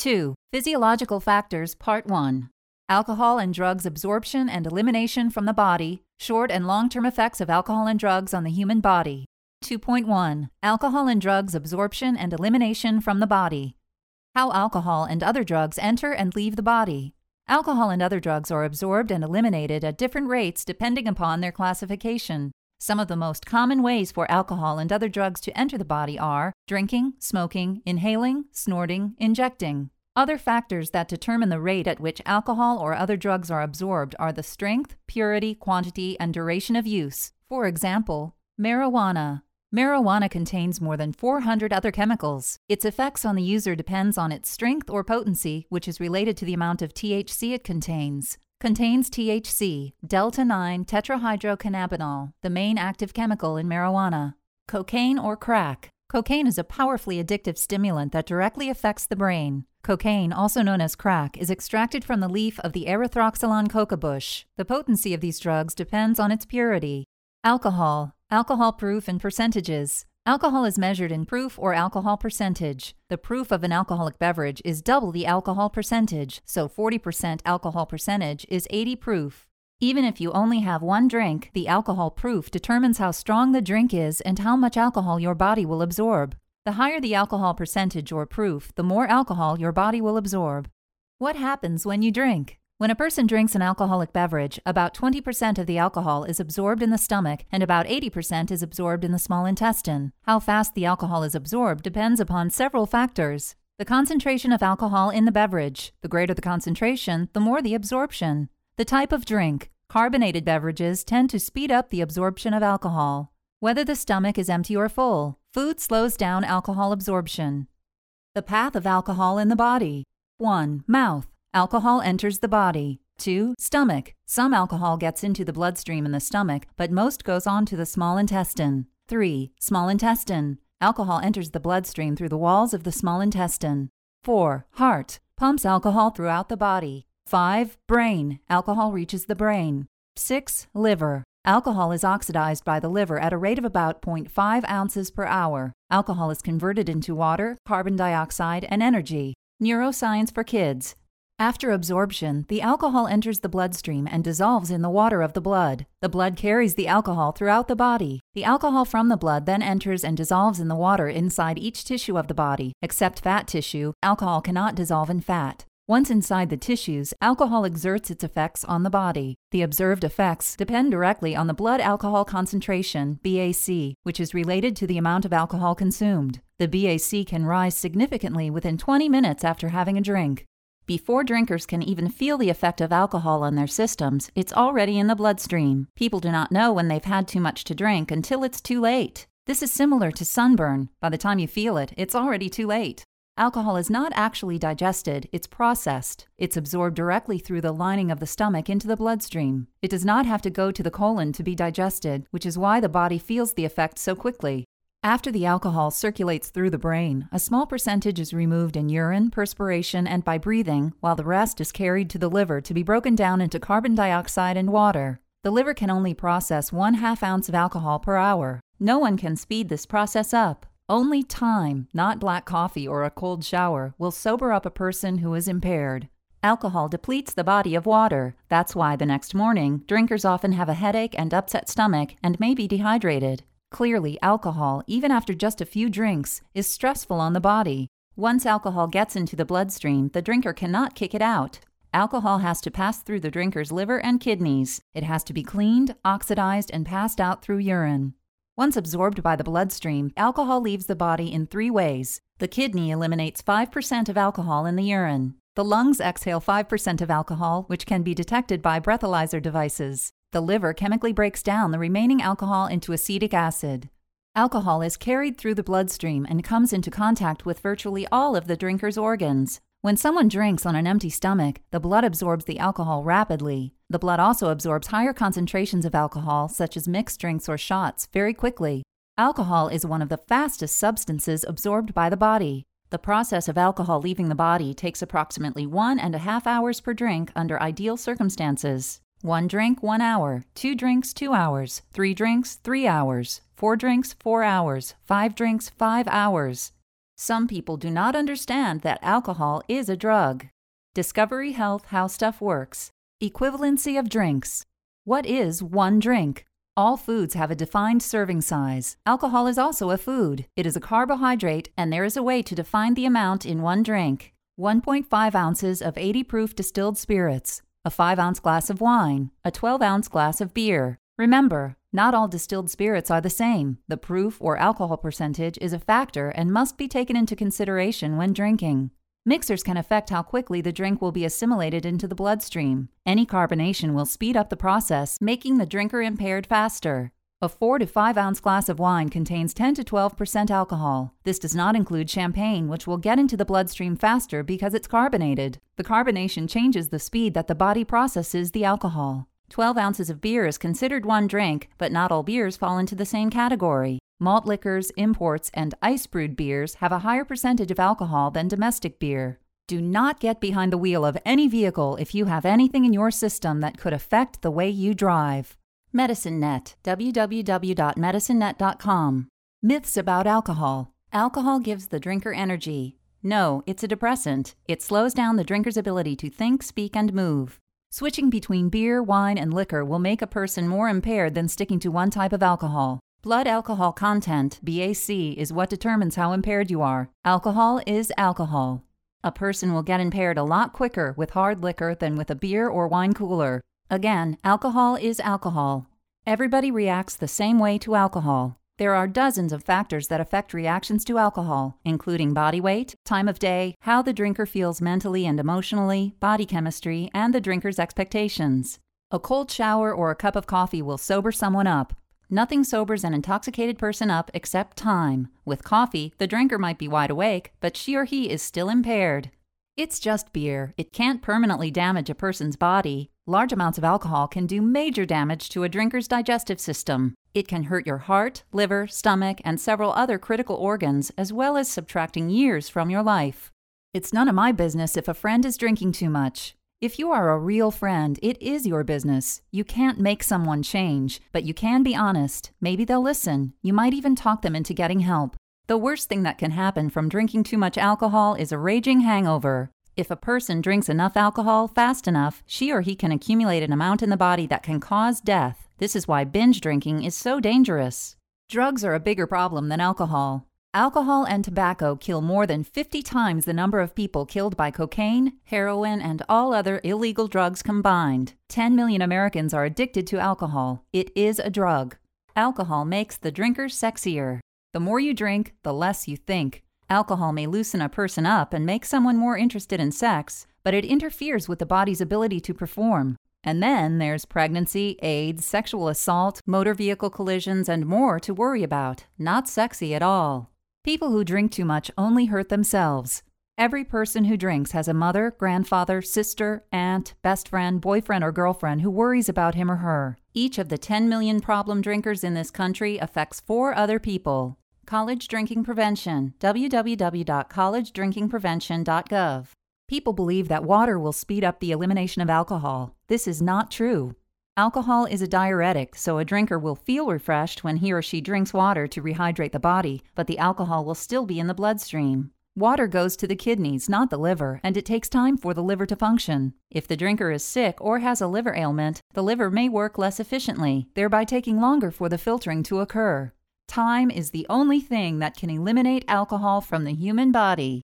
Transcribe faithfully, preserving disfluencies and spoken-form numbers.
two. Physiological factors, Part one. Alcohol and drugs absorption and elimination from the body, short and long-term effects of alcohol and drugs on the human body. two point one. Alcohol and drugs absorption and elimination from the body. How alcohol and other drugs enter and leave the body. Alcohol and other drugs are absorbed and eliminated at different rates depending upon their classification. Some of the most common ways for alcohol and other drugs to enter the body are drinking, smoking, inhaling, snorting, injecting. Other factors that determine the rate at which alcohol or other drugs are absorbed are the strength, purity, quantity, and duration of use. For example, marijuana. Marijuana contains more than four hundred other chemicals. Its effects on the user depends on its strength or potency, which is related to the amount of T H C it contains. Contains T H C, delta nine tetrahydrocannabinol, the main active chemical in marijuana. Cocaine or crack. Cocaine is a powerfully addictive stimulant that directly affects the brain. Cocaine, also known as crack, is extracted from the leaf of the Erythroxylon coca bush. The potency of these drugs depends on its purity. Alcohol. Alcohol proof and percentages. Alcohol is measured in proof or alcohol percentage. The proof of an alcoholic beverage is double the alcohol percentage, so forty percent alcohol percentage is eighty proof. Even if you only have one drink, the alcohol proof determines how strong the drink is and how much alcohol your body will absorb. The higher the alcohol percentage or proof, the more alcohol your body will absorb. What happens when you drink? When a person drinks an alcoholic beverage, about twenty percent of the alcohol is absorbed in the stomach and about eighty percent is absorbed in the small intestine. How fast the alcohol is absorbed depends upon several factors. The concentration of alcohol in the beverage. The greater the concentration, the more the absorption. The type of drink. Carbonated beverages tend to speed up the absorption of alcohol. Whether the stomach is empty or full. Food slows down alcohol absorption. The path of alcohol in the body. one. Mouth. Alcohol enters the body. two. Stomach. Some alcohol gets into the bloodstream in the stomach, but most goes on to the small intestine. three. Small intestine. Alcohol enters the bloodstream through the walls of the small intestine. four. Heart. Pumps alcohol throughout the body. five. Brain. Alcohol reaches the brain. six. Liver. Alcohol is oxidized by the liver at a rate of about zero point five ounces per hour. Alcohol is converted into water, carbon dioxide, and energy. Neuroscience for kids. After absorption, the alcohol enters the bloodstream and dissolves in the water of the blood. The blood carries the alcohol throughout the body. The alcohol from the blood then enters and dissolves in the water inside each tissue of the body. Except fat tissue, alcohol cannot dissolve in fat. Once inside the tissues, alcohol exerts its effects on the body. The observed effects depend directly on the blood alcohol concentration, B A C, which is related to the amount of alcohol consumed. The B A C can rise significantly within twenty minutes after having a drink. Before drinkers can even feel the effect of alcohol on their systems, it's already in the bloodstream. People do not know when they've had too much to drink until it's too late. This is similar to sunburn. By the time you feel it, it's already too late. Alcohol is not actually digested, it's processed. It's absorbed directly through the lining of the stomach into the bloodstream. It does not have to go to the colon to be digested, which is why the body feels the effect so quickly. After the alcohol circulates through the brain, a small percentage is removed in urine, perspiration, and by breathing, while the rest is carried to the liver to be broken down into carbon dioxide and water. The liver can only process one half ounce of alcohol per hour. No one can speed this process up. Only time, not black coffee or a cold shower, will sober up a person who is impaired. Alcohol depletes the body of water. That's why the next morning, drinkers often have a headache and upset stomach and may be dehydrated. Clearly, alcohol, even after just a few drinks, is stressful on the body. Once alcohol gets into the bloodstream, the drinker cannot kick it out. Alcohol has to pass through the drinker's liver and kidneys. It has to be cleaned, oxidized, and passed out through urine. Once absorbed by the bloodstream, alcohol leaves the body in three ways. The kidney eliminates five percent of alcohol in the urine. The lungs exhale five percent of alcohol, which can be detected by breathalyzer devices. The liver chemically breaks down the remaining alcohol into acetic acid. Alcohol is carried through the bloodstream and comes into contact with virtually all of the drinker's organs. When someone drinks on an empty stomach, the blood absorbs the alcohol rapidly. The blood also absorbs higher concentrations of alcohol, such as mixed drinks or shots, very quickly. Alcohol is one of the fastest substances absorbed by the body. The process of alcohol leaving the body takes approximately one and a half hours per drink under ideal circumstances. One drink, one hour. Two drinks, two hours. Three drinks, three hours. Four drinks, four hours. Five drinks, five hours. Some people do not understand that alcohol is a drug. Discovery Health How Stuff Works. Equivalency of drinks. What is one drink? All foods have a defined serving size. Alcohol is also a food. It is a carbohydrate, and there is a way to define the amount in one drink. one point five ounces of eighty proof distilled spirits, a five ounce glass of wine, a twelve ounce glass of beer. Remember, not all distilled spirits are the same. The proof or alcohol percentage is a factor and must be taken into consideration when drinking. Mixers can affect how quickly the drink will be assimilated into the bloodstream. Any carbonation will speed up the process, making the drinker impaired faster. A four to five ounce glass of wine contains ten to twelve percent alcohol. This does not include champagne, which will get into the bloodstream faster because it's carbonated. The carbonation changes the speed that the body processes the alcohol. twelve ounces of beer is considered one drink, but not all beers fall into the same category. Malt liquors, imports, and ice-brewed beers have a higher percentage of alcohol than domestic beer. Do not get behind the wheel of any vehicle if you have anything in your system that could affect the way you drive. Medicine Net, w w w dot medicine net dot com. Myths about alcohol. Alcohol gives the drinker energy. No, it's a depressant. It slows down the drinker's ability to think, speak, and move. Switching between beer, wine, and liquor will make a person more impaired than sticking to one type of alcohol. Blood alcohol content, B A C, is what determines how impaired you are. Alcohol is alcohol. A person will get impaired a lot quicker with hard liquor than with a beer or wine cooler. Again, alcohol is alcohol. Everybody reacts the same way to alcohol. There are dozens of factors that affect reactions to alcohol, including body weight, time of day, how the drinker feels mentally and emotionally, body chemistry, and the drinker's expectations. A cold shower or a cup of coffee will sober someone up. Nothing sobers an intoxicated person up except time. With coffee, the drinker might be wide awake, but she or he is still impaired. It's just beer. It can't permanently damage a person's body. Large amounts of alcohol can do major damage to a drinker's digestive system. It can hurt your heart, liver, stomach, and several other critical organs, as well as subtracting years from your life. It's none of my business if a friend is drinking too much. If you are a real friend, it is your business. You can't make someone change, but you can be honest. Maybe they'll listen. You might even talk them into getting help. The worst thing that can happen from drinking too much alcohol is a raging hangover. If a person drinks enough alcohol fast enough, she or he can accumulate an amount in the body that can cause death. This is why binge drinking is so dangerous. Drugs are a bigger problem than alcohol. Alcohol and tobacco kill more than fifty times the number of people killed by cocaine, heroin, and all other illegal drugs combined. ten million Americans are addicted to alcohol. It is a drug. Alcohol makes the drinker sexier. The more you drink, the less you think. Alcohol may loosen a person up and make someone more interested in sex, but it interferes with the body's ability to perform. And then there's pregnancy, AIDS, sexual assault, motor vehicle collisions, and more to worry about. Not sexy at all. People who drink too much only hurt themselves. Every person who drinks has a mother, grandfather, sister, aunt, best friend, boyfriend, or girlfriend who worries about him or her. Each of the ten million problem drinkers in this country affects four other people. College Drinking Prevention, w w w dot college drinking prevention dot gov. People believe that water will speed up the elimination of alcohol. This is not true. Alcohol is a diuretic, so a drinker will feel refreshed when he or she drinks water to rehydrate the body, but the alcohol will still be in the bloodstream. Water goes to the kidneys, not the liver, and it takes time for the liver to function. If the drinker is sick or has a liver ailment, the liver may work less efficiently, thereby taking longer for the filtering to occur. Time is the only thing that can eliminate alcohol from the human body.